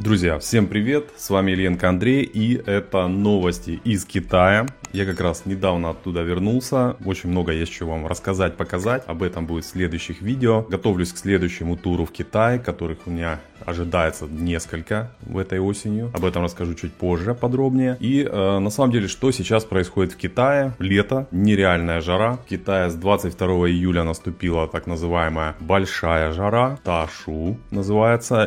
Друзья, всем привет, с вами Ильенко Андрей, и это новости из Китая. Я как раз недавно оттуда вернулся, очень много есть что вам рассказать, показать, об этом будет в следующих видео. Готовлюсь к следующему туру в Китай, которых у меня ожидается несколько в этой осенью. Об этом расскажу чуть позже подробнее. И на самом деле, что сейчас происходит в Китае? Лето, нереальная жара. В Китае с 22 июля наступила так называемая большая жара, Ташу называется.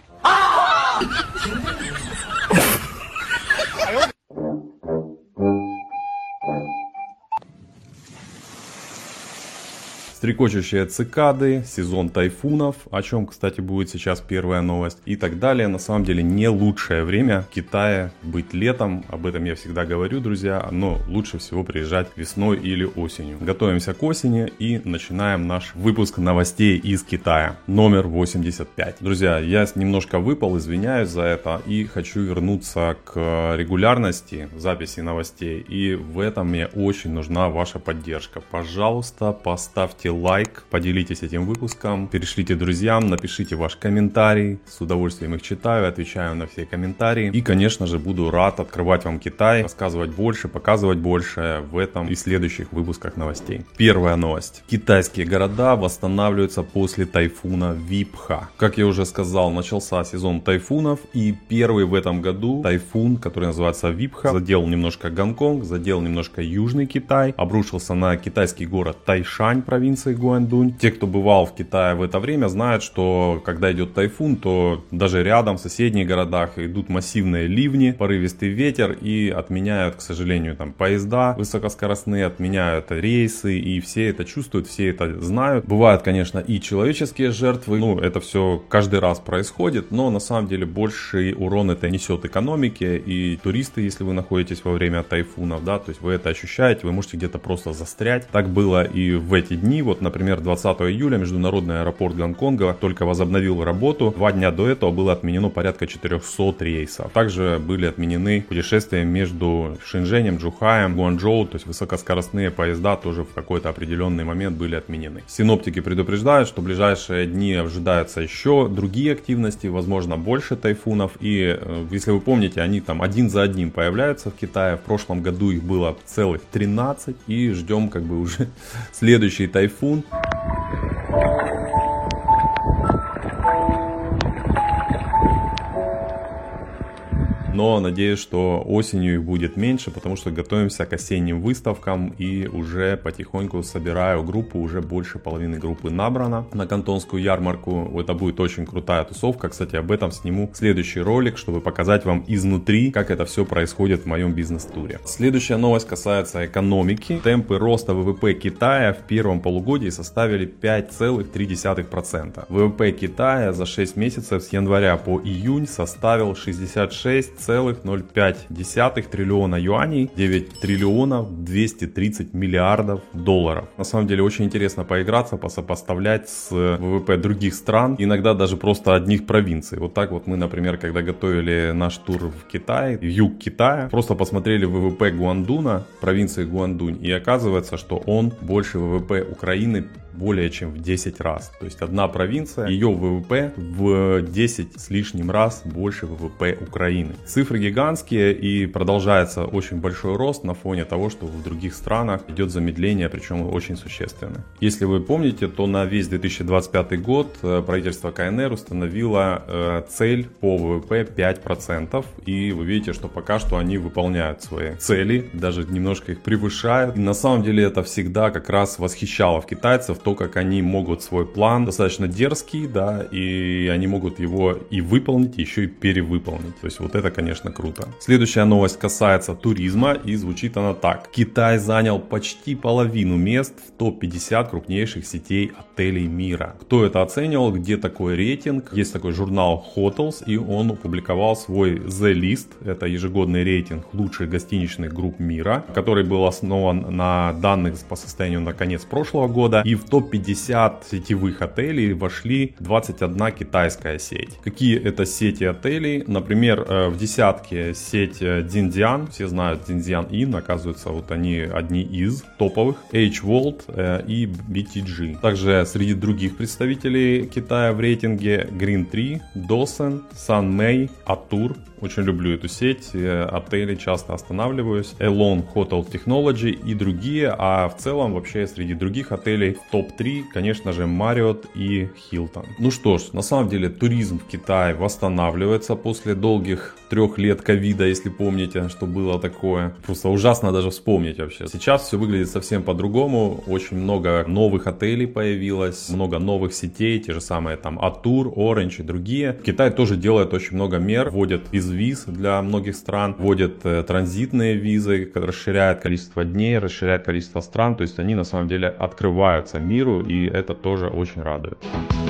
Стрекочущие цикады, сезон тайфунов, о чем, кстати, будет сейчас первая новость и так далее. На самом деле не лучшее время в Китае быть летом, об этом я всегда говорю, друзья, но лучше всего приезжать весной или осенью. Готовимся к осени и начинаем наш выпуск новостей из Китая, номер 85. Друзья, я немножко выпал, извиняюсь за это и хочу вернуться к регулярности записи новостей, и в этом мне очень нужна ваша поддержка. Пожалуйста, поставьте лайк, поделитесь этим выпуском, перешлите друзьям, напишите ваш комментарий, с удовольствием их читаю, отвечаю на все комментарии. И, конечно же, буду рад открывать вам Китай, рассказывать больше, показывать больше в этом и следующих выпусках новостей. Первая новость. Китайские города восстанавливаются после тайфуна Випха. Как я уже сказал, начался сезон тайфунов, и первый в этом году тайфун, который называется Випха, задел немножко Гонконг, задел немножко Южный Китай, обрушился на китайский город Тайшань, провинция Гуандунь. Те, кто бывал в Китае в это время, знают, что когда идет тайфун, то даже рядом в соседних городах идут массивные ливни, порывистый ветер и отменяют, к сожалению, там поезда высокоскоростные, отменяют рейсы, и все это чувствуют, все это знают. Бывают, конечно, и человеческие жертвы, это все каждый раз происходит, но на самом деле больший урон это несет экономике и туристы, если вы находитесь во время тайфунов, да, то есть вы это ощущаете, вы можете где-то просто застрять. Так было и в эти дни. Вот, например, 20 июля международный аэропорт Гонконга только возобновил работу. 2 дня до этого было отменено порядка 400 рейсов. Также были отменены путешествия между Шэньчжэнем, Чжухаем, Гуанчжоу, то есть высокоскоростные поезда тоже в какой-то определенный момент были отменены. Синоптики предупреждают, что в ближайшие дни ожидаются еще другие активности, возможно, больше тайфунов. И если вы помните, они там один за одним появляются в Китае. В прошлом году их было целых 13, и ждем как бы уже следующий тайфун. Но надеюсь, что осенью их будет меньше, потому что готовимся к осенним выставкам и уже потихоньку собираю группу, уже больше половины группы набрано на Кантонскую ярмарку. Это будет очень крутая тусовка. Кстати, об этом сниму следующий ролик, чтобы показать вам изнутри, как это все происходит в моем бизнес-туре. Следующая новость касается экономики. Темпы роста ВВП Китая в первом полугодии составили 5,3%. ВВП Китая за 6 месяцев с января по июнь составил 66,05 триллиона юаней, 9 триллионов 230 миллиардов долларов. На самом деле очень интересно поиграться, посопоставлять с ВВП других стран, иногда даже просто одних провинций. Вот так вот мы, например, когда готовили наш тур в Китай, в юг Китая, просто посмотрели ВВП Гуандуна, провинции Гуандунь, и оказывается, что он больше ВВП Украины более чем в 10 раз. То есть одна провинция, ее ВВП в 10 с лишним раз больше ВВП Украины. Цифры гигантские, и продолжается очень большой рост на фоне того, что в других странах идет замедление, причем очень существенное. Если вы помните, то на весь 2025 год правительство КНР установило цель по ВВП 5%, и вы видите, что пока что они выполняют свои цели, даже немножко их превышают. И на самом деле это всегда как раз восхищало китайцев, то, как они могут свой план, достаточно дерзкий, да, и они могут его и выполнить, еще и перевыполнить. То есть вот это, конечно, круто. Следующая новость касается туризма, и звучит она так. Китай занял почти половину мест в топ-50 крупнейших сетей отелей мира. Кто это оценивал, где такой рейтинг? Есть такой журнал Hotels, и он опубликовал свой The List. Это ежегодный рейтинг лучших гостиничных групп мира, который был основан на данных по состоянию на конец прошлого года. И в топ-50 сетевых отелей вошли 21 китайская сеть. Какие это сети отелей? Например, в десятке сеть Jinjiang, все знают Jinjiang Inn, оказывается, вот они одни из топовых, H-World и BTG. Также среди других представителей Китая в рейтинге Green Tree, Dossen, Sunmay, Atour. Очень люблю эту сеть, отели часто останавливаюсь, Elon Hotel Technology и другие, а в целом вообще среди других отелей в топ-3, конечно же, Marriott и Hilton. Ну что ж, на самом деле туризм в Китае восстанавливается после долгих 3 лет ковида, если помните, что было такое. Просто ужасно даже вспомнить вообще. Сейчас все выглядит совсем по-другому, очень много новых отелей появилось, много новых сетей, те же самые там Atour, Orange и другие. Китай тоже делает очень много мер, вводят виз для многих стран, вводят транзитные визы, расширяют количество дней, расширяют количество стран, то есть они на самом деле открываются миру, и это тоже очень радует.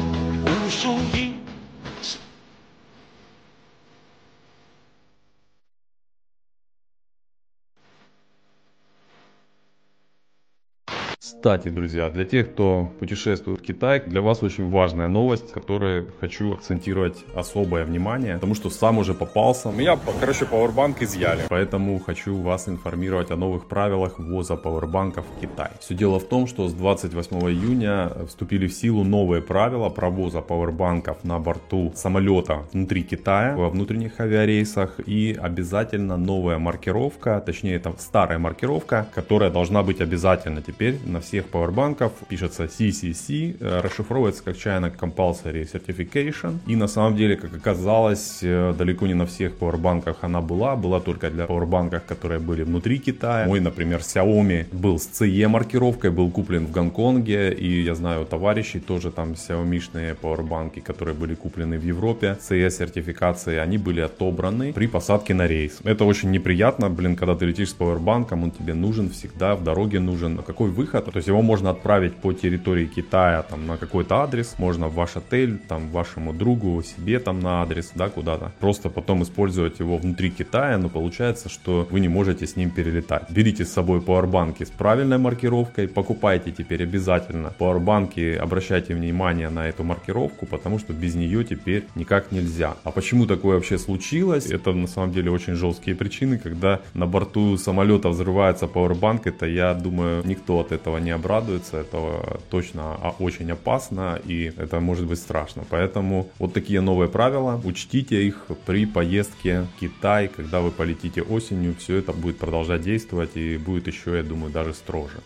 Кстати, друзья, для тех, кто путешествует в Китай, для вас очень важная новость, которой хочу акцентировать особое внимание, потому что сам уже попался. Меня, пауэрбанк изъяли, поэтому хочу вас информировать о новых правилах ввоза пауэрбанков в Китай. Все дело в том, что с 28 июня вступили в силу новые правила провоза пауэрбанков на борту самолета внутри Китая, во внутренних авиарейсах, и обязательно новая маркировка, точнее это старая маркировка, которая должна быть обязательно теперь на всех пауэрбанков, пишется CCC, расшифровывается как China Compulsory Certification, и на самом деле, как оказалось, далеко не на всех пауэрбанках она была только для пауэрбанков, которые были внутри Китая. Мой, например, Xiaomi был с CE маркировкой, был куплен в Гонконге, и я знаю у товарищей тоже там Xiaomi-шные пауэрбанки, которые были куплены в Европе, CE сертификации, они были отобраны при посадке на рейс. Это очень неприятно, когда ты летишь с пауэрбанком, он тебе нужен всегда, в дороге нужен. Какой выход? То есть его можно отправить по территории Китая там, на какой-то адрес, можно в ваш отель, там, вашему другу, себе там на адрес, да, куда-то. Просто потом использовать его внутри Китая, но получается, что вы не можете с ним перелетать. Берите с собой пауэрбанки с правильной маркировкой, покупайте теперь обязательно пауэрбанки, обращайте внимание на эту маркировку, потому что без нее теперь никак нельзя. А почему такое вообще случилось? Это на самом деле очень жесткие причины, когда на борту самолета взрывается пауэрбанк, это, я думаю, никто от этого не обрадуется, это точно очень опасно и это может быть страшно. Поэтому вот такие новые правила, учтите их при поездке в Китай, когда вы полетите осенью, все это будет продолжать действовать и будет еще, я думаю, даже строже.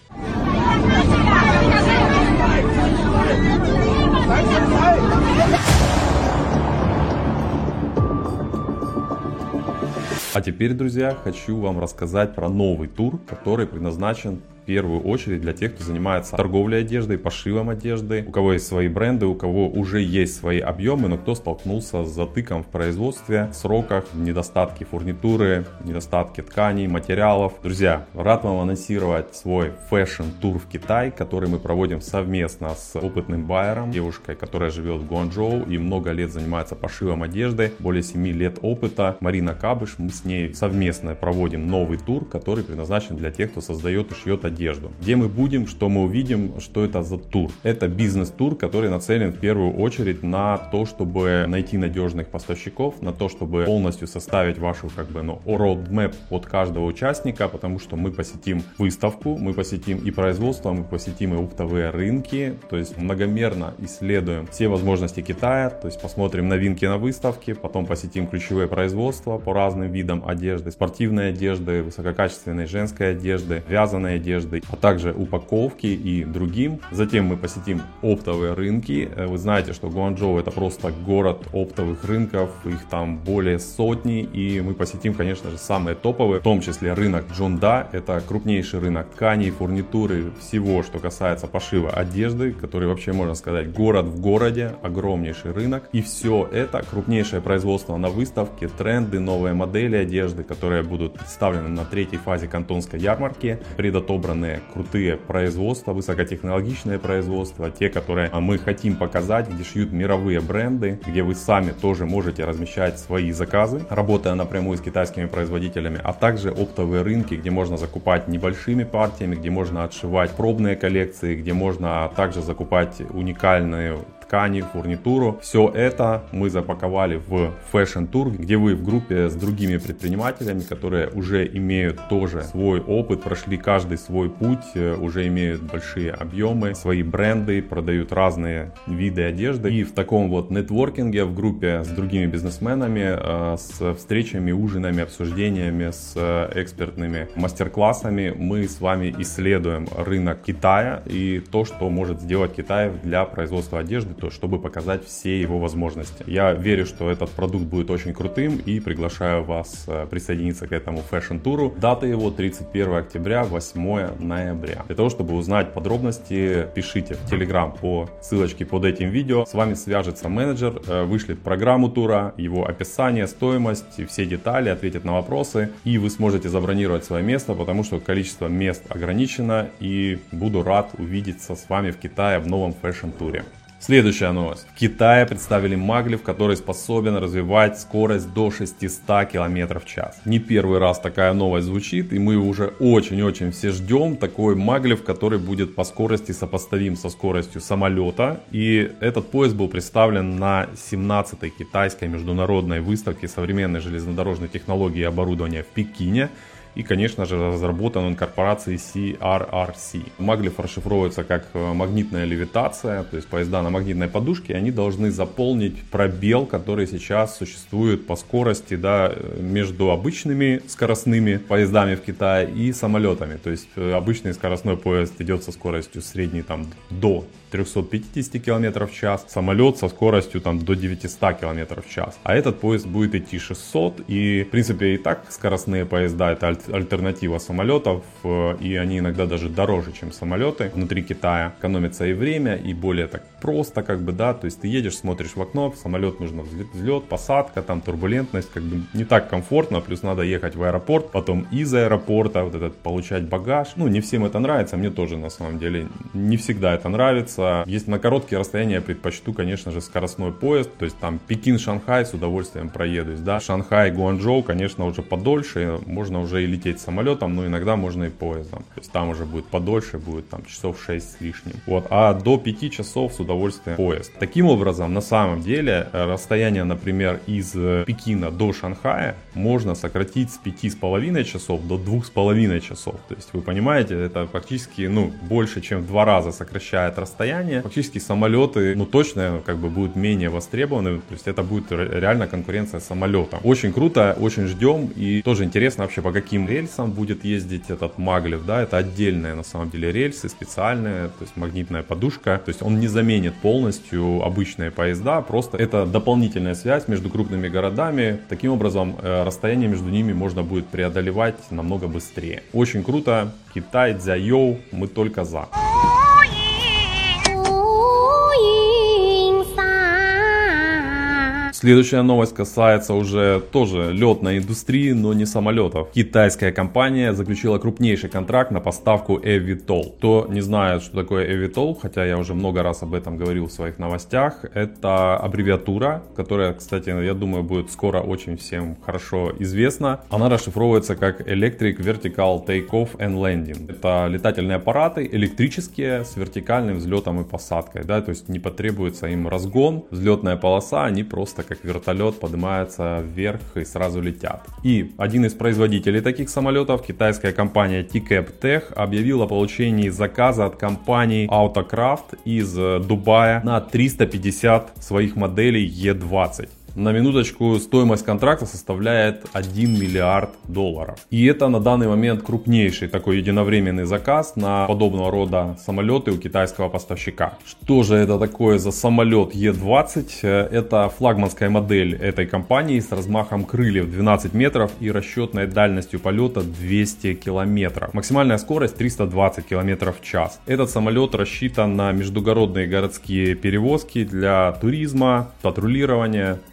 А теперь, друзья, хочу вам рассказать про новый тур, который предназначен в первую очередь для тех, кто занимается торговлей одеждой, пошивом одежды, у кого есть свои бренды, у кого уже есть свои объемы, но кто столкнулся с затыком в производстве, в сроках, недостатки фурнитуры, недостатки тканей, материалов. Друзья, рад вам анонсировать свой фэшн-тур в Китай, который мы проводим совместно с опытным байером, девушкой, которая живет в Гуанчжоу и много лет занимается пошивом одежды, более 7 лет опыта. Марина Кабыш, мы с ней совместно проводим новый тур, который предназначен для тех, кто создает и шьет одежду. Где мы будем, что мы увидим, что это за тур? Это бизнес-тур, который нацелен в первую очередь на то, чтобы найти надежных поставщиков, на то, чтобы полностью составить вашу roadmap под каждого участника, потому что мы посетим выставку, мы посетим и производство, мы посетим и оптовые рынки, то есть многомерно исследуем все возможности Китая, то есть посмотрим новинки на выставке, потом посетим ключевые производства по разным видам одежды, спортивной одежды, высококачественной женской одежды, вязаной одежды, а также упаковки и другим. Затем мы посетим оптовые рынки. Вы знаете, что Гуанчжоу это просто город оптовых рынков, их там более сотни, и мы посетим, конечно же, самые топовые, в том числе рынок Чжунда, это крупнейший рынок тканей, фурнитуры, всего, что касается пошива одежды, который вообще, можно сказать, город в городе, огромнейший рынок, и все это крупнейшее производство на выставке, тренды, новые модели одежды, которые будут представлены на третьей фазе Кантонской ярмарки, предотобраны отобраны крутые производства, высокотехнологичные производства, те, которые мы хотим показать, где шьют мировые бренды, где вы сами тоже можете размещать свои заказы, работая напрямую с китайскими производителями, а также оптовые рынки, где можно закупать небольшими партиями, где можно отшивать пробные коллекции, где можно также закупать уникальные ткани, фурнитуру. Все это мы запаковали в Fashion Tour, где вы в группе с другими предпринимателями, которые уже имеют тоже свой опыт, прошли каждый свой путь, уже имеют большие объемы, свои бренды, продают разные виды одежды. И в таком вот нетворкинге в группе с другими бизнесменами, с встречами, ужинами, обсуждениями, с экспертными мастер-классами мы с вами исследуем рынок Китая и то, что может сделать Китай для производства одежды, чтобы показать все его возможности. Я верю, что этот продукт будет очень крутым и приглашаю вас присоединиться к этому фэшн-туру. Дата его 31 октября, 8 ноября. Для того, чтобы узнать подробности, пишите в Telegram по ссылочке под этим видео. С вами свяжется менеджер, вышлет программу тура, его описание, стоимость, все детали, ответит на вопросы. И вы сможете забронировать свое место, потому что количество мест ограничено. И буду рад увидеться с вами в Китае в новом фэшн-туре. Следующая новость. В Китае представили Maglev, который способен развивать скорость до 600 км в час. Не первый раз такая новость звучит, и мы уже очень-очень все ждем такой Maglev, который будет по скорости сопоставим со скоростью самолета. И этот поезд был представлен на 17-й китайской международной выставке современной железнодорожной технологии и оборудования в Пекине. И, конечно же, разработан он корпорацией CRRC. Maglev расшифровывается как магнитная левитация, то есть поезда на магнитной подушке, они должны заполнить пробел, который сейчас существует по скорости, да, между обычными скоростными поездами в Китае и самолетами. То есть обычный скоростной поезд идет со скоростью средней там до 350 км в час, самолет со скоростью там до 900 км в час. А этот поезд будет идти 600, и в принципе и так скоростные поезда это альтернатива самолетов, и они иногда даже дороже, чем самолеты внутри Китая. Экономится и время, и более так просто, как бы, да, то есть ты едешь, смотришь в окно, в самолет нужно взлет, посадка, там турбулентность, как бы не так комфортно, плюс надо ехать в аэропорт, потом из аэропорта вот этот получать багаж. Ну, не всем это нравится, мне тоже на самом деле не всегда это нравится. Если на короткие расстояния, я предпочту, конечно же, скоростной поезд, то есть там Пекин-Шанхай с удовольствием проедусь, да, Шанхай-Гуанчжоу, конечно, уже подольше, можно уже и лететь самолетом, но иногда можно и поездом, то есть там уже будет подольше, будет там часов 6 с лишним, вот, а до 5 часов с удовольствием поезд. Таким образом, на самом деле, расстояние, например, из Пекина до Шанхая можно сократить с 5,5 часов до 2,5 часов, то есть вы понимаете, это фактически, ну, больше, чем в 2 раза сокращает расстояние. Фактически самолеты, ну, точно как бы будут менее востребованы, то есть это будет реально конкуренция с самолетом. Очень круто, очень ждем, и тоже интересно вообще, по каким рельсам будет ездить этот Maglev, да, это отдельные на самом деле рельсы, специальные, то есть магнитная подушка, то есть он не заменит полностью обычные поезда, просто это дополнительная связь между крупными городами, таким образом расстояние между ними можно будет преодолевать намного быстрее. Очень круто, Китай, дзяйоу, мы только за. Следующая новость касается уже тоже летной индустрии, но не самолетов. Китайская компания заключила крупнейший контракт на поставку eVTOL. Кто не знает, что такое eVTOL, хотя я уже много раз об этом говорил в своих новостях, это аббревиатура, которая, кстати, я думаю, будет скоро очень всем хорошо известна. Она расшифровывается как Electric Vertical Takeoff and Landing. Это летательные аппараты электрические с вертикальным взлетом и посадкой, да, то есть не потребуется им разгон, взлетная полоса, они просто как вертолет поднимаются вверх и сразу летят. И один из производителей таких самолетов, китайская компания TCAP Tech, объявила о получении заказа от компании Autocraft из Дубая на 350 своих моделей E20. На минуточку, стоимость контракта составляет $1 миллиард. И это на данный момент крупнейший такой единовременный заказ на подобного рода самолеты у китайского поставщика. Что же это такое за самолет E20? Это флагманская модель этой компании с размахом крыльев 12 метров и расчетной дальностью полета 200 километров. Максимальная скорость 320 километров в час. Этот самолет рассчитан на междугородные городские перевозки для туризма, патрулирования,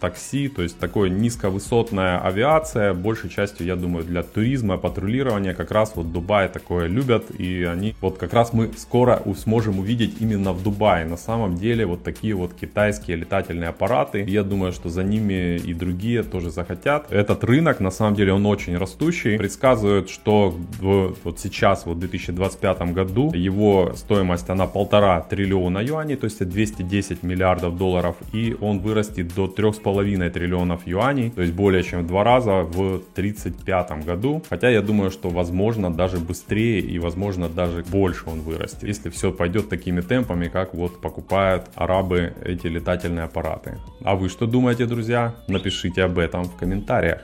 такси, то есть такой низковысотная авиация, большей частью, я думаю, для туризма, патрулирования, как раз вот Дубай такое любят, и они, вот как раз мы скоро сможем увидеть именно в Дубае, на самом деле, вот такие вот китайские летательные аппараты, я думаю, что за ними и другие тоже захотят. Этот рынок, на самом деле, он очень растущий, предсказывают, что вот сейчас, вот в 2025 году, его стоимость, она 1,5 триллиона юаней, то есть 210 миллиардов долларов, и он вырастет до 3,5 триллионов юаней, то есть более чем в 2 раза в 2035 году. Хотя я думаю, что возможно даже быстрее и возможно даже больше он вырастет, если все пойдет такими темпами, как вот покупают арабы эти летательные аппараты. А вы что думаете, друзья? Напишите об этом в комментариях.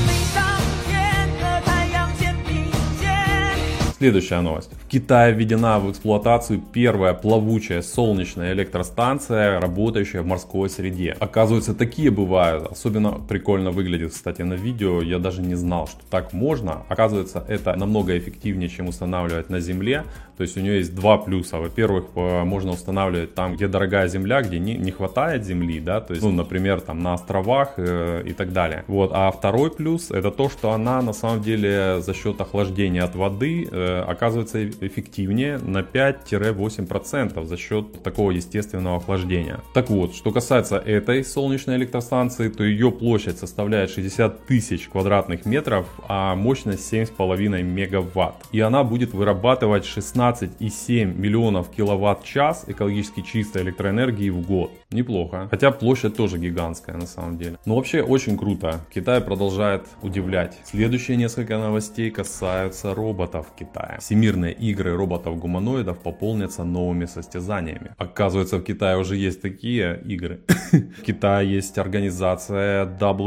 Следующая новость. В Китае введена в эксплуатацию первая плавучая солнечная электростанция, работающая в морской среде. Оказывается, такие бывают. Особенно прикольно выглядит, кстати, на видео. Я даже не знал, что так можно. Оказывается, это намного эффективнее, чем устанавливать на земле. То есть у нее есть два плюса. Во-первых, можно устанавливать там, где дорогая земля, где не хватает земли, да, то есть, ну, например, там на островах и так далее. Вот. А второй плюс, это то, что она на самом деле за счет охлаждения от воды оказывается эффективнее на 5-8% за счет такого естественного охлаждения. Так вот, что касается этой солнечной электростанции, то ее площадь составляет 60 тысяч квадратных метров, а мощность 7,5 мегаватт. И она будет вырабатывать 16,7 миллионов киловатт-час экологически чистой электроэнергии в год. Неплохо. Хотя площадь тоже гигантская на самом деле. Но вообще очень круто. Китай продолжает удивлять. Следующие несколько новостей касаются роботов в Китае. Всемирные игры роботов-гуманоидов пополнятся новыми состязаниями. Оказывается, в Китае уже есть такие игры. В Китае есть организация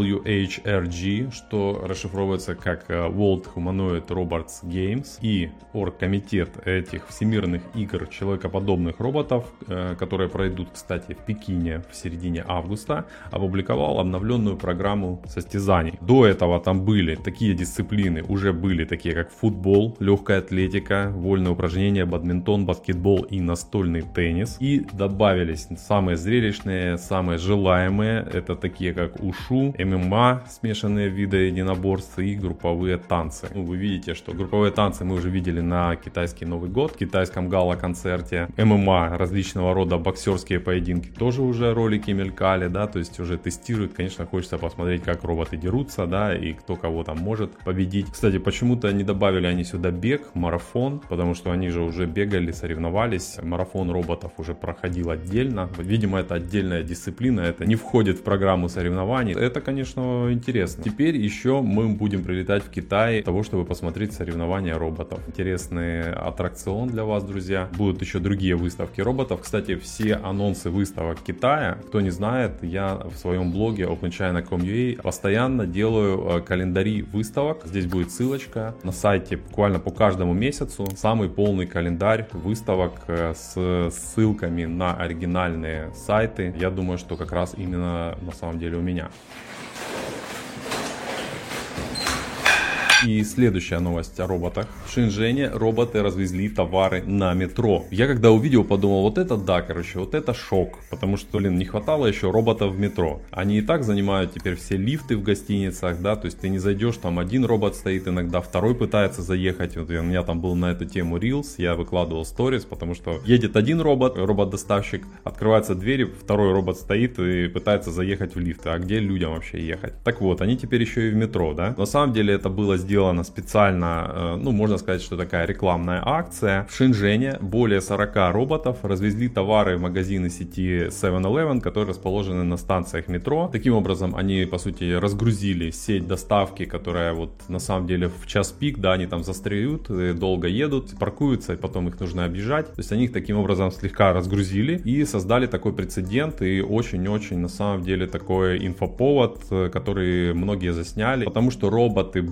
WHRG, что расшифровывается как World Humanoid Robots Games, и оргкомитет этих всемирных игр человекоподобных роботов, которые пройдут, кстати, в Пекине в середине августа, опубликовал обновленную программу состязаний. До этого там были такие дисциплины, уже были такие как футбол, легкая атлетика, вольные упражнения, бадминтон, баскетбол и настольный теннис. И добавились самые зрелищные, самые желаемые, это такие как ушу, ММА, смешанные виды единоборств и групповые танцы. Ну, вы видите, что групповые танцы мы уже видели на китайский Новый год, в китайском гала-концерте. ММА, различного рода боксерские поединки, тоже уже ролики мелькали, да, то есть уже тестируют. Конечно, хочется посмотреть, как роботы дерутся, да, и кто кого там может победить. Кстати, почему-то не добавили они сюда бег, марафон, потому что они же уже бегали, соревновались. Марафон роботов уже проходил отдельно. Видимо, это отдельная дисциплина, это не входит в программу соревнований. Это, конечно, интересно. Теперь еще мы будем прилетать в Китай для того, чтобы посмотреть соревнования роботов. Интересный аттракцион для вас, друзья. Будут еще другие выставки роботов. Кстати, все анонсы выставок Китая, кто не знает, я в своем блоге openchina.com.ua постоянно делаю календари выставок. Здесь будет ссылочка на сайте буквально по каждому месяцу. Самый полный календарь выставок с ссылками на оригинальные сайты. Я думаю, что как раз именно на самом деле у меня. И следующая новость о роботах. В Шэньчжэне роботы развезли товары на метро. Я когда увидел, подумал, вот это да, короче, вот это шок. Потому что, не хватало еще роботов в метро. Они и так занимают теперь все лифты в гостиницах, да, то есть ты не зайдешь, там один робот стоит, иногда второй пытается заехать. Вот у меня там был на эту тему Reels, я выкладывал сторис, потому что едет один робот, робот-доставщик, открываются двери, второй робот стоит и пытается заехать в лифт. А где людям вообще ехать? Так вот, они теперь еще и в метро, да. На самом деле это было сделано специально, ну, можно сказать, что такая рекламная акция. В Шэньчжэне более 40 роботов развезли товары в магазины сети 7-Eleven, которые расположены на станциях метро. Таким образом, они, по сути, разгрузили сеть доставки, которая вот на самом деле в час пик, да, они там застряют, долго едут, паркуются, и потом их нужно объезжать. То есть они их таким образом слегка разгрузили и создали такой прецедент, и очень-очень на самом деле такой инфоповод, который многие засняли, потому что роботы были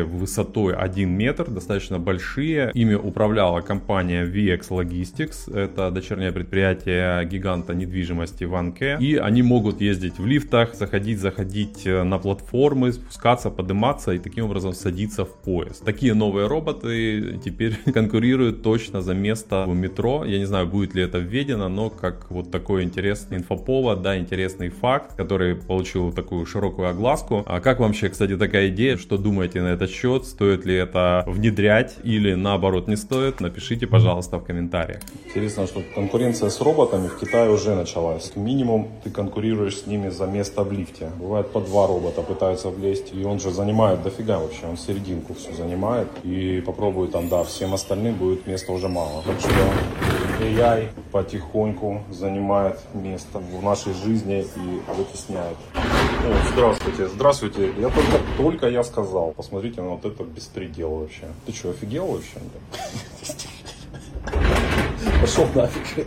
высотой 1 метр, достаточно большие. Ими управляла компания VX Logistics, это дочернее предприятие гиганта недвижимости Vanke. И они могут ездить в лифтах, заходить на платформы, спускаться, подниматься и таким образом садиться в поезд. Такие новые роботы теперь конкурируют точно за место в метро. Я не знаю, будет ли это введено, но как вот такой интересный инфоповод, да, интересный факт, который получил такую широкую огласку. А как вам вообще, кстати, такая идея? Что думаете на этот счет? Стоит ли это внедрять или наоборот не стоит? Напишите, пожалуйста, в комментариях. Интересно, что конкуренция с роботами в Китае уже началась. Минимум ты конкурируешь с ними за место в лифте. Бывает по 2 робота пытаются влезть, и он же занимает дофига вообще, он серединку всю занимает. И попробуй там, да, всем остальным будет места уже мало. Так что AI потихоньку занимает место в нашей жизни и вытесняет. О, здравствуйте, здравствуйте. Я только я сказал. Посмотрите на вот это беспредел вообще. Ты что, офигел вообще? Пошел нафиг.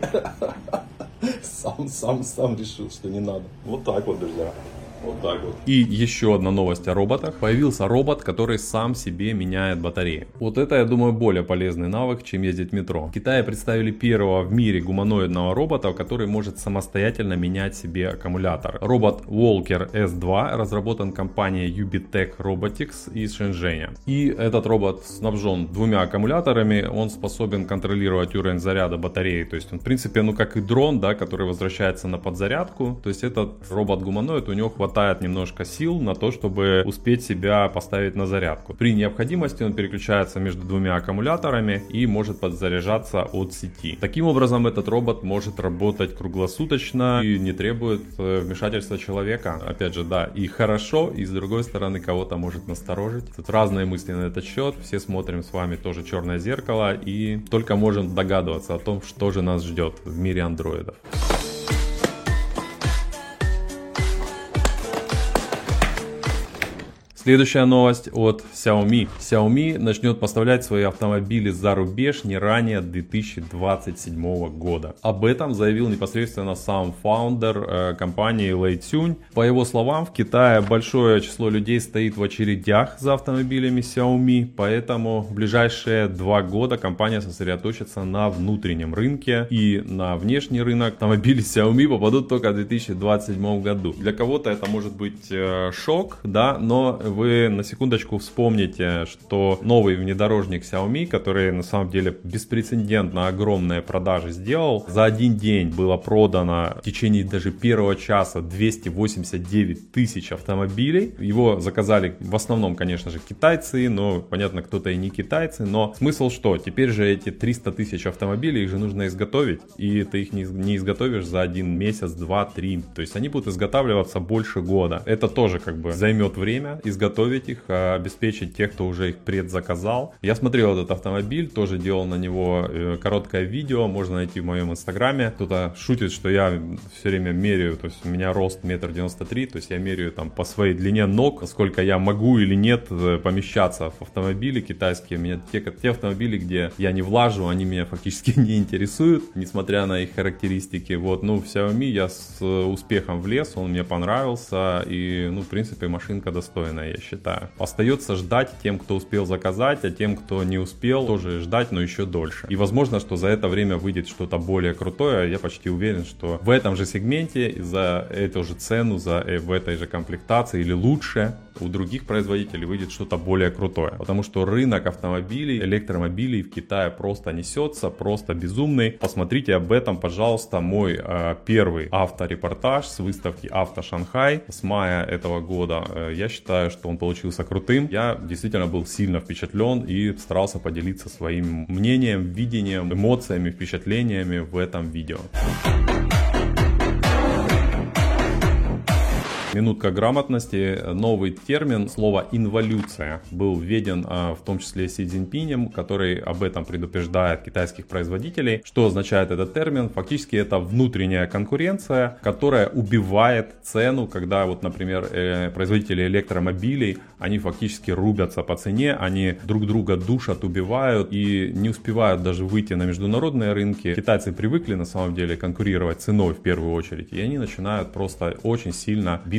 Сам решил, что не надо. Вот так вот, друзья. Вот так вот. И еще одна новость о роботах. Появился робот, который сам себе меняет батареи. Вот это, я думаю, более полезный навык, чем ездить в метро. В Китае представили первого в мире гуманоидного робота, который может самостоятельно менять себе аккумулятор. Робот Walker S2 разработан компанией Ubitech Robotics из Шэньчжэня. И этот робот снабжен 2 аккумуляторами. Он способен контролировать уровень заряда батареи. То есть он, в принципе, ну как и дрон, да, который возвращается на подзарядку. То есть этот робот-гуманоид, у него хватает немножко сил на то, чтобы успеть себя поставить на зарядку. При необходимости он переключается между 2 аккумуляторами и может подзаряжаться от сети. Таким образом, этот робот может работать круглосуточно и не требует вмешательства человека. Опять же, да, и хорошо, и с другой стороны, кого-то может насторожить. Тут разные мысли на этот счет. Все смотрим с вами тоже «Черное зеркало» и только можем догадываться о том, что же нас ждет в мире андроидов. Следующая новость от Xiaomi. Xiaomi начнет поставлять свои автомобили за рубеж не ранее 2027 года. Об этом заявил непосредственно сам фаундер компании Лэй Цюнь. По его словам, в Китае большое число людей стоит в очередях за автомобилями Xiaomi, поэтому в ближайшие 2 года компания сосредоточится на внутреннем рынке, и на внешний рынок автомобили Xiaomi попадут только в 2027 году. Для кого-то это может быть шок, да, но вы на секундочку вспомните, что новый внедорожник Xiaomi, который на самом деле беспрецедентно огромные продажи сделал, за один день было продано в течение даже первого часа 289 тысяч автомобилей. Его заказали в основном, конечно же, китайцы, но понятно, кто-то и не китайцы. Но смысл что? Теперь же эти 300 тысяч автомобилей, их же нужно изготовить, и ты их не изготовишь за 1 месяц, 2, 3. То есть они будут изготавливаться больше года. Это тоже как бы займет время, изготовить их, обеспечить тех, кто уже их предзаказал. Я смотрел этот автомобиль, тоже делал на него короткое видео, можно найти в моем инстаграме. Кто-то шутит, что я все время меряю, то есть у меня рост 1,93 м, то есть я меряю там по своей длине ног, насколько я могу или нет помещаться в автомобиле китайские. Меня те автомобили, где я не влажу, они меня фактически не интересуют, несмотря на их характеристики. Вот, ну, в Xiaomi я с успехом влез, он мне понравился, и, ну, в принципе, машинка достойная, я считаю. Остается ждать тем, кто успел заказать, а тем, кто не успел, тоже ждать, но еще дольше. И возможно, что за это время выйдет что-то более крутое. Я почти уверен, что в этом же сегменте, за эту же цену, в этой же комплектации или лучше у других производителей выйдет что-то более крутое. Потому что рынок автомобилей, электромобилей в Китае просто несется, просто безумный. Посмотрите об этом, пожалуйста, мой первый авторепортаж с выставки Авто Шанхай с мая этого года. Я считаю, что он получился крутым. Я действительно был сильно впечатлен и старался поделиться своим мнением, видением, эмоциями, впечатлениями в этом видео. Минутка грамотности. Новый термин, слово инволюция, был введен в том числе Си Цзиньпинем, который об этом предупреждает китайских производителей. Что означает этот термин? Фактически это внутренняя конкуренция, которая убивает цену, когда вот, например, производители электромобилей, они фактически рубятся по цене, они друг друга душат, убивают и не успевают даже выйти на международные рынки. Китайцы привыкли на самом деле конкурировать ценой в первую очередь, и они начинают просто очень сильно биться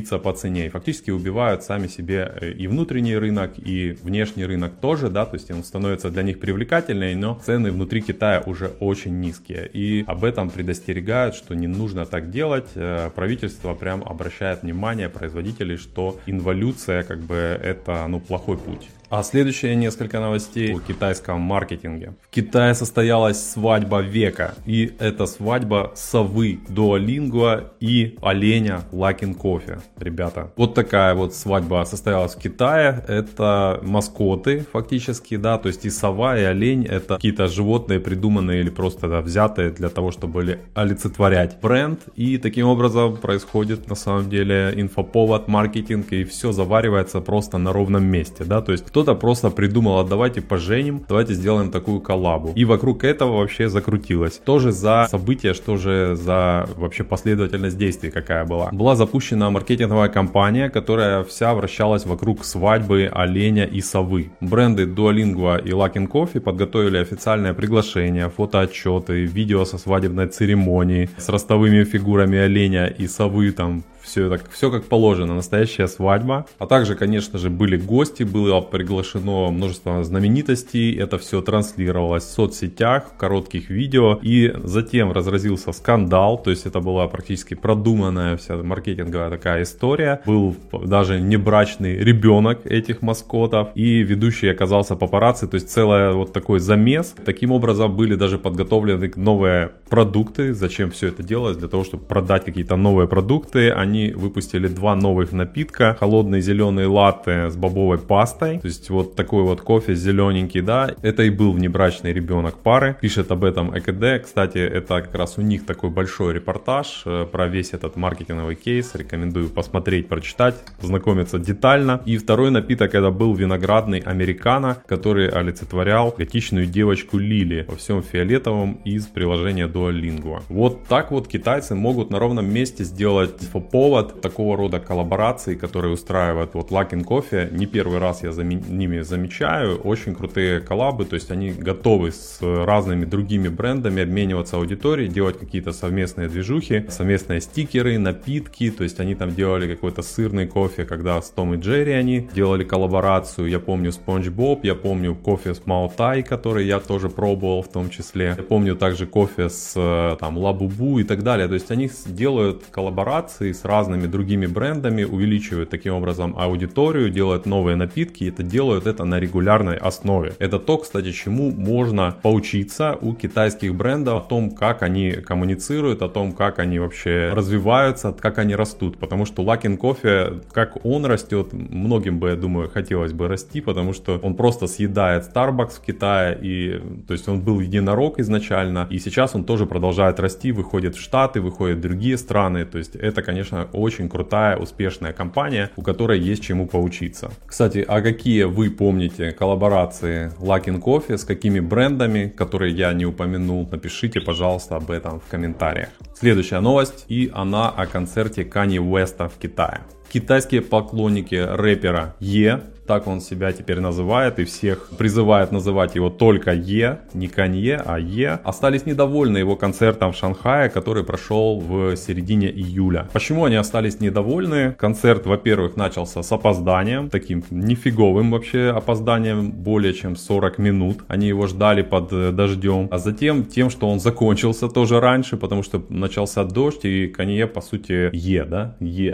биться по цене. И фактически убивают сами себе и внутренний рынок, и внешний рынок тоже, да, то есть он становится для них привлекательнее, но цены внутри Китая уже очень низкие. И об этом предостерегают, что не нужно так делать. Правительство прям обращает внимание производителей, что инволюция как бы это, ну, плохой путь. А следующие несколько новостей о китайском маркетинге. В Китае состоялась свадьба века. И это свадьба совы Duolingo и оленя Luckin Coffee. Ребята, вот такая вот свадьба состоялась в Китае. Это маскоты фактически, да. То есть и сова, и олень это какие-то животные придуманные или просто да, взятые для того, чтобы олицетворять бренд. И таким образом происходит на самом деле инфоповод, маркетинг. И все заваривается просто на ровном месте, да. То есть кто-то просто придумал, а давайте поженим, давайте сделаем такую коллабу. И вокруг этого вообще закрутилось. Тоже за события, что же за вообще последовательность действий какая была. Была запущена маркетинговая кампания, которая вся вращалась вокруг свадьбы оленя и совы. Бренды Duolingo и Luckin Coffee подготовили официальное приглашение, фотоотчеты, видео со свадебной церемонии, с ростовыми фигурами оленя и совы там. Все как положено, настоящая свадьба. А также, конечно же, были гости, было приглашено множество знаменитостей. Это все транслировалось в соцсетях, в коротких видео. И затем разразился скандал. То есть это была практически продуманная вся маркетинговая такая история. Был даже небрачный ребенок этих маскотов. И ведущий оказался папарацци. То есть целый вот такой замес. Таким образом были даже подготовлены новые продукты. Зачем все это делалось? Для того, чтобы продать какие-то новые продукты. Они выпустили 2 новых напитка. Холодный зеленый латте с бобовой пастой. То есть вот такой вот кофе зелененький, да. Это и был внебрачный ребенок пары. Пишет об этом ЭКД. Кстати, это как раз у них такой большой репортаж про весь этот маркетинговый кейс. Рекомендую посмотреть, прочитать, познакомиться детально. И второй напиток это был виноградный американо, который олицетворял готичную девочку Лили во всем фиолетовом из приложения Duolingo. Вот так вот китайцы могут на ровном месте сделать повод такого рода коллабораций, которые устраивают вот Luckin Coffee. Не первый раз я за ними замечаю. Очень крутые коллабы, то есть они готовы с разными другими брендами обмениваться аудиторией, делать какие-то совместные движухи, совместные стикеры, напитки. То есть они там делали какой-то сырный кофе, когда с Том и Джерри они делали коллаборацию. Я помню Спанч Боб, я помню кофе с Маотай, который я тоже пробовал в том числе. Я помню также кофе с там Лабубу и так далее. То есть они делают коллаборации с разными другими брендами, увеличивают таким образом аудиторию, делают новые напитки, и делают это на регулярной основе. Это то, кстати, чему можно поучиться у китайских брендов, о том, как они коммуницируют, о том, как они вообще развиваются, как они растут. Потому что Luckin Coffee, как он растет, многим бы, я думаю, хотелось бы расти, потому что он просто съедает Starbucks в Китае, и то есть он был единорог изначально, и сейчас он тоже продолжает расти, выходит в Штаты, выходит в другие страны. То есть это, конечно, очень крутая, успешная компания, у которой есть чему поучиться. Кстати, а какие вы помните коллаборации Luckin Coffee с какими брендами, которые я не упомянул? Напишите, пожалуйста, об этом в комментариях. Следующая новость, и она о концерте Канье Уэста в Китае. Китайские поклонники рэпера Е, так он себя теперь называет и всех призывает называть его только Е, не Канье, а Е, остались недовольны его концертом в Шанхае, который прошел в середине июля. Почему они остались недовольны? Концерт, во-первых, начался с опозданием, таким нифиговым вообще опозданием, более чем 40 минут. Они его ждали под дождем. А затем тем, что он закончился тоже раньше, потому что начался дождь, и Канье, по сути, Е, да? Е.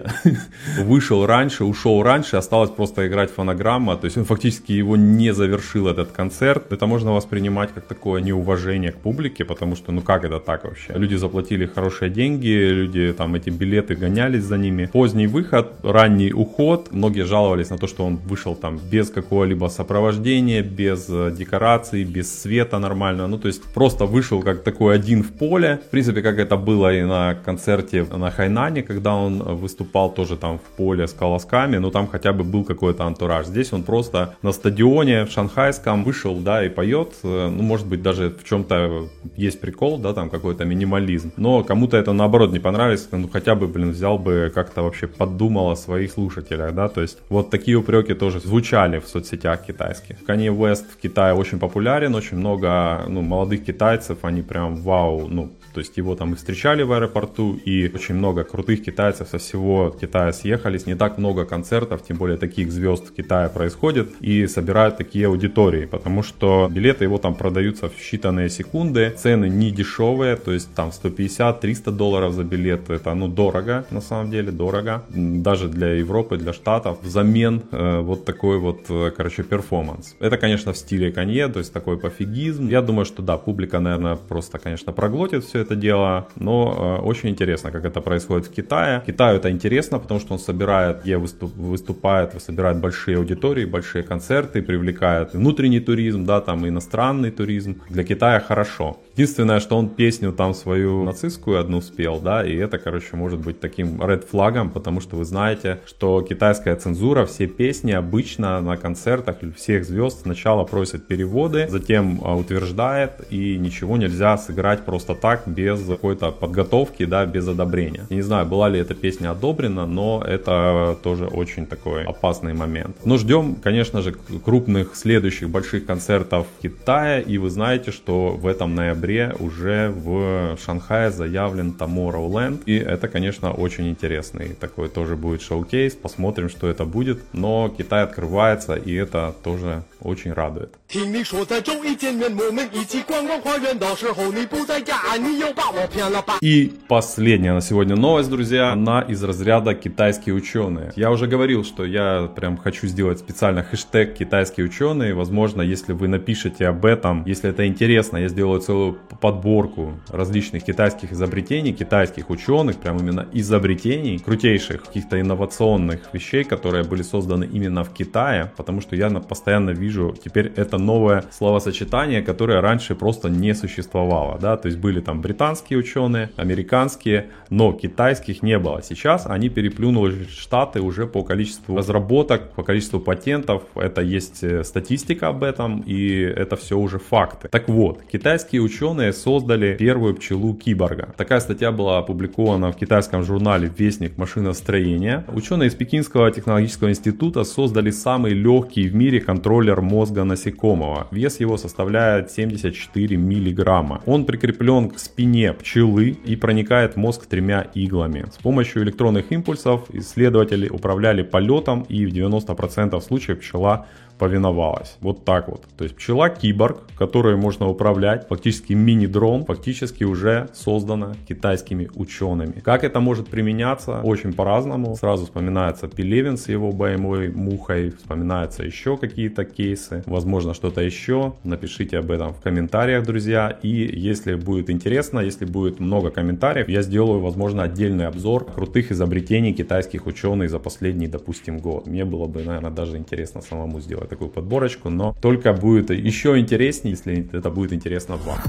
Вышел раньше, ушел раньше, осталось просто играть фонограмма. То есть он фактически его не завершил, этот концерт. Это можно воспринимать как такое неуважение к публике, потому что ну как это так вообще? Люди заплатили хорошие деньги, люди там эти билеты гонялись за ними. Поздний выход, ранний уход. Многие жаловались на то, что он вышел там без какого-либо сопровождения, без декораций, без света нормально. Ну то есть просто вышел как такой один в поле. В принципе, как это было и на концерте на Хайнане, когда он выступал тоже там в поле с колосками, но там хотя бы был какой-то антураж. Здесь он просто на стадионе в шанхайском вышел, да, и поет. Ну, может быть, даже в чем-то есть прикол, да, там какой-то минимализм. Но кому-то это наоборот не понравилось. Ну, хотя бы, взял бы как-то вообще подумал о своих слушателях, да. То есть вот такие упреки тоже звучали в соцсетях китайских. Канье Уэст в Китае очень популярен, очень много, молодых китайцев, они прям вау, То есть его там и встречали в аэропорту, и очень много крутых китайцев со всего Китая съехались. Не так много концертов, тем более таких звезд в Китае происходит, и собирают такие аудитории, потому что билеты его там продаются в считанные секунды. Цены не дешевые, то есть там $150-300 за билет. Это, ну, дорого, на самом деле, дорого. Даже для Европы, для Штатов. Взамен вот такой вот, короче, перформанс. Это, конечно, в стиле Канье, то есть такой пофигизм. Я думаю, что да, публика, наверное, просто, конечно, проглотит все это дело, но очень интересно, как это происходит в Китае. Китаю это интересно, потому что он собирает, выступает, собирает большие аудитории, большие концерты, привлекает внутренний туризм, да, там иностранный туризм. Для Китая хорошо. Единственное, что он песню там свою нацистскую одну спел, да, и это, короче, может быть таким ред флагом, потому что вы знаете, что китайская цензура, все песни обычно на концертах всех звезд сначала просят переводы, затем утверждает, и ничего нельзя сыграть просто так, без какой-то подготовки, да, без одобрения. Я не знаю, была ли эта песня одобрена, но это тоже очень такой опасный момент. Но ждем, конечно же, крупных следующих больших концертов в Китае, и вы знаете, что в этом ноябре уже в Шанхае заявлен Tomorrowland, и это, конечно, очень интересный такой тоже будет шоу-кейс, посмотрим, что это будет, но Китай открывается, и это тоже очень радует. И последняя на сегодня новость, друзья, она из разряда «Китайские ученые». Я уже говорил, что я прям хочу сделать специально хэштег «Китайские ученые». Возможно, если вы напишете об этом, если это интересно, я сделаю целую подборку различных китайских изобретений, китайских ученых, прям именно изобретений, крутейших каких-то инновационных вещей, которые были созданы именно в Китае, потому что я постоянно вижу теперь это новое словосочетание, которое раньше просто не существовало, да, то есть были там британские ученые, американские, но китайских не было. Сейчас они переплюнули Штаты уже по количеству разработок, по количеству патентов, это есть статистика об этом, и это все уже факты. Так вот, китайские ученые создали первую пчелу-киборга. Такая статья была опубликована в китайском журнале «Вестник машиностроения». Ученые из Пекинского технологического института создали самый легкий в мире контроллер мозга насекомого. Вес его составляет 74 миллиграмма. Он прикреплен к спине пчелы и проникает в мозг 3 иглами. С помощью электронных импульсов исследователи управляли полетом, и в 90% случаев пчела повиновалась. Вот так вот. То есть пчела-киборг, которой можно управлять, фактически мини-дрон, фактически уже создана китайскими учеными. Как это может применяться? Очень по-разному. Сразу вспоминается Пелевин с его боевой мухой, вспоминаются еще какие-то кейсы, возможно что-то еще. Напишите об этом в комментариях, друзья. И если будет интересно, если будет много комментариев, я сделаю, возможно, отдельный обзор крутых изобретений китайских ученых за последний, допустим, год. Мне было бы, наверное, даже интересно самому сделать такую подборочку, но только будет еще интереснее, если это будет интересно вам.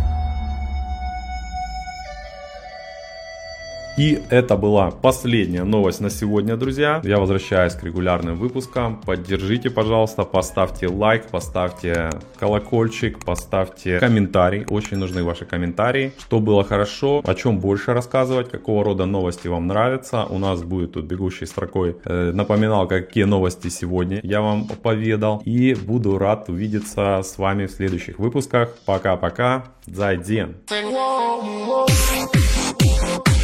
И это была последняя новость на сегодня, друзья. Я возвращаюсь к регулярным выпускам. Поддержите, пожалуйста, поставьте лайк, поставьте колокольчик, поставьте комментарий. Очень нужны ваши комментарии. Что было хорошо, о чем больше рассказывать, какого рода новости вам нравятся. У нас будет тут бегущей строкой напоминал, какие новости сегодня я вам поведал. И буду рад увидеться с вами в следующих выпусках. Пока-пока. Зайден.